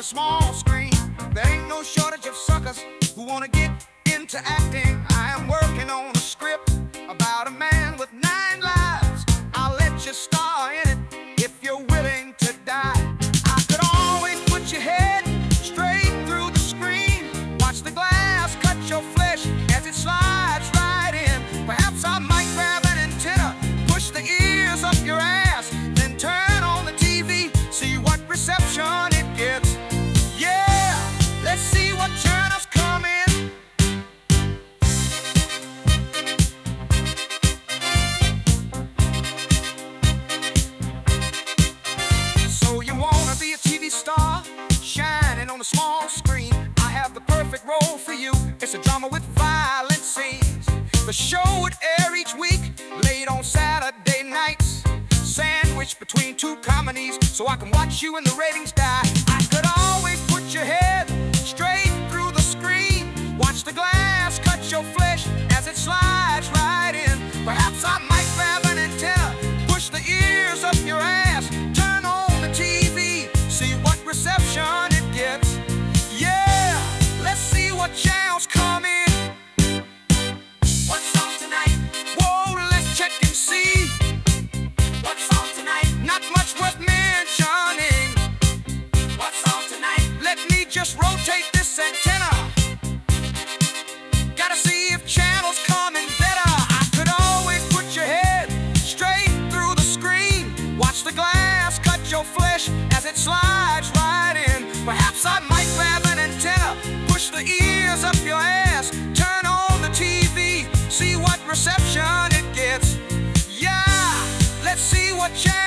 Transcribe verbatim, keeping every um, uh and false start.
small screen. There ain't no shortage of suckers who wanna get into acting. I am working on a script about a man with nine lives. I'll let you star in it if you're willing to die. I could always put your head straight through the screen. Watch the glass cut your flesh as it slides right in. Perhaps I might grab an antenna, push the ears up your ass, then turn on the T V, see what reception it gets. Yeah, let's see what channels come in. So you wanna be a T V star, shining on a small screen? I have the perfect role for you. It's a drama with violent scenes. The show would air each week, late on Saturday nights, sandwiched between two comedies, so I can watch you and the ratings die. I could always put your head straight through the screen. Watch the glass cut your flesh as it slides right in. Perhaps I might grab an antenna, push the ears up your ass, turn on the T V, see what reception it gets. Yeah, let's see what channels come in. What's on tonight? Whoa, let's check and see. What's on tonight? Not much worth mentioning. What's on tonight? Let me just rotate this antenna. Gotta see if channels coming better. I could always put your head straight through the screen. Watch the glass cut your flesh as it slides right in. Perhaps I might grab an antenna, push the ears up your ass, turn on the T V, see what reception it gets. Yeah, let's see what channels